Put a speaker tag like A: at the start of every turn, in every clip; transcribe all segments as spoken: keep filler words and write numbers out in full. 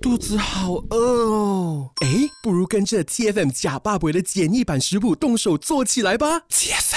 A: 肚子好饿哦。诶，不如跟着 T F M 假爸爸的简易版食谱动手做起来吧。T F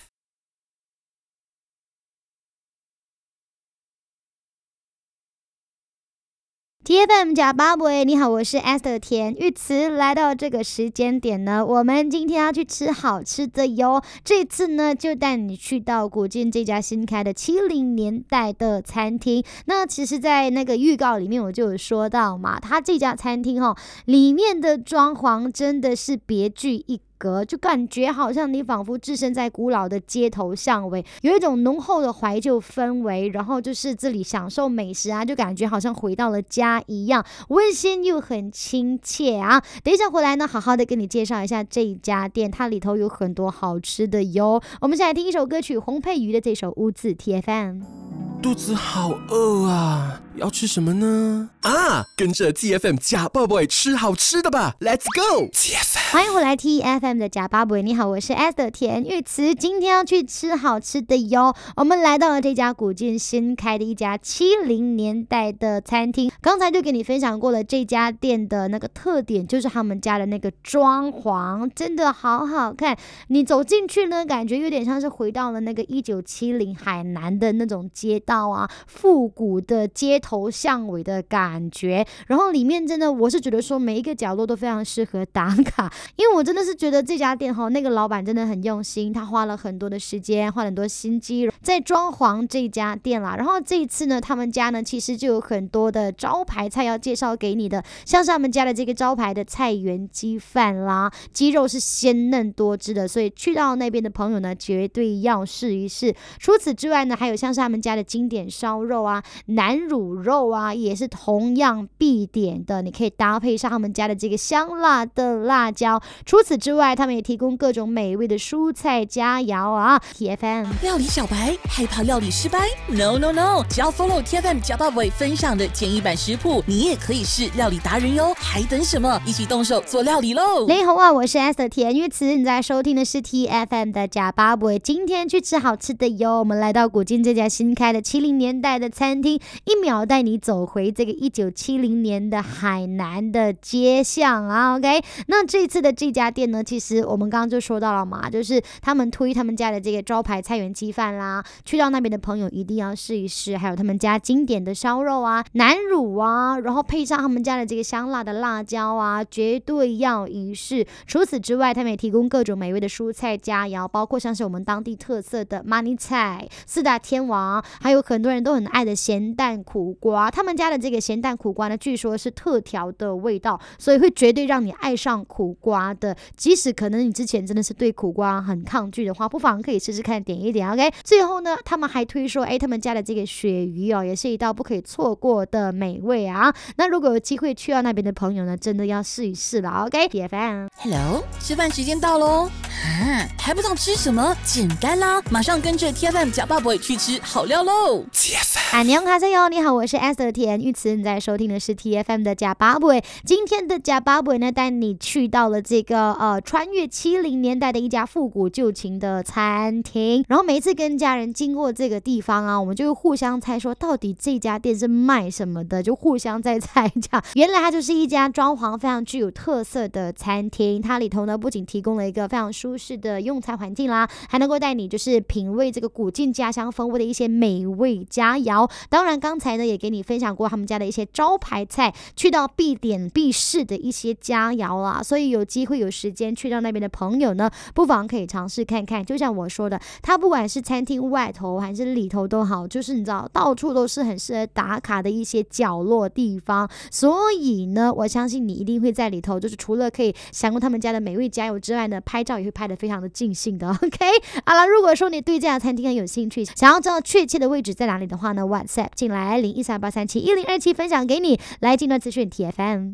B: M。T F M 假爸爸，你好，我是 Esther 田玉慈。来到这个时间点呢，我们今天要去吃好吃的哟。这次呢，就带你去到古晋这家新开的七零年代的餐厅。那其实，在那个预告里面我就有说到嘛，它这家餐厅哦，里面的装潢真的是别具一格，就感觉好像你仿佛置身在古老的街头巷尾，有一种浓厚的怀旧氛围。然后就是这里享受美食啊，就感觉好像回到了家一样，温馨又很亲切啊。等一下回来呢，好好的跟你介绍一下这一家店，它里头有很多好吃的哟。我们先来听一首歌曲，洪佩瑜的这首《乌字 T F M》。
A: 肚子好饿啊，要吃什么呢？啊，跟着 T F M 假爸爸吃好吃的吧 ，Let's go！ T F M，
B: 欢迎回来 T F M 的假爸爸，你好，我是 Esther 田玉慈，今天要去吃好吃的哟。我们来到了这家古晋新开的一家七零年代的餐厅，刚才就给你分享过了这家店的那个特点，就是他们家的那个装潢真的好好看。你走进去呢，感觉有点像是回到了那个一九七零海南的那种街道啊，复古的街头巷尾的感觉。然后里面真的，我是觉得说每一个角落都非常适合打卡，因为我真的是觉得这家店哈，那个老板真的很用心，他花了很多的时间，花了很多心机在装潢这家店啦。然后这一次呢，他们家呢其实就有很多的招牌菜要介绍给你的，像是他们家的这个招牌的菜园鸡饭啦，鸡肉是鲜嫩多汁的，所以去到那边的朋友呢，绝对要试一试。除此之外呢，还有像是他们家的经典烧肉啊、南乳肉啊，也是同样必点的，你可以搭配上他们家的这个香辣的辣椒。除此之外，他们也提供各种美味的蔬菜佳肴啊。T F M
C: 料理小白害怕料理失败 ？No No No， 只要 follow T F M 假爸爸分享的简易版食谱，你也可以是料理达人哟！还等什么？一起动手做料理喽！
B: 你好啊，我是 Esther 田玉慈，你在收听的是 T F M 的假爸爸。今天去吃好吃的哟，我们来到古晋这家新开的七零年代的餐厅，一秒带你走回这个一九七零年的海南的街巷啊。OK， 那这次的这家店呢，其实我们刚刚就说到了嘛，就是他们推他们家的这个招牌菜园鸡饭啦，去到那边的朋友一定要试一试。还有他们家经典的烧肉啊、南乳啊，然后配上他们家的这个香辣的辣椒啊，绝对要一试。除此之外，他们也提供各种美味的蔬菜佳肴，包括像是我们当地特色的马尼菜、四大天王，还有很多人都很爱的咸蛋苦瓜。他们家的这个咸蛋苦瓜呢，据说是特调的味道，所以会绝对让你爱上苦瓜的。即使可能你之前真的是对苦瓜很抗拒的话，不妨可以试试看点一点 OK。 最后呢，他们还推说哎，他们家的这个鳕鱼哦，也是一道不可以错过的美味啊。那如果有机会去到那边的朋友呢，真的要试一试了 OK。 T F M
C: Hello， 吃饭时间到咯啊，还不知道吃什么？简单啦，马上跟着 T F M 假爸爸去吃好料喽！
A: T F M，
B: 安妞卡塞哟，你好，我是 Esther 田玉慈，你在收听的是 T F M 的假爸爸。今天的假爸爸呢，带你去到了这个呃穿越七零年代的一家复古旧情的餐厅。然后每一次跟家人经过这个地方啊，我们就会互相猜说到底这家店是卖什么的，就互相在猜这样。原来它就是一家装潢非常具有特色的餐厅，它里头呢不仅提供了一个非常舒适的用餐环境啦，还能够带你就是品味这个古晋家乡风味的一些美味佳肴。当然刚才呢也给你分享过他们家的一些招牌菜，去到必点必试的一些佳肴啦，所以有机会有时间去到那边的朋友呢，不妨可以尝试看看。就像我说的，它不管是餐厅外头还是里头都好，就是你知道到处都是很适合打卡的一些角落地方。所以呢，我相信你一定会在里头，就是除了可以享用他们家的美味佳肴之外呢，拍照也会拍得非常的尽兴的 OK。 好了，如果说你对这家餐厅很有兴趣，想要知道确切的位置在哪里的话呢， WhatsApp 进来零一三八三七一零二七分享给你。来，进段资讯 T F M。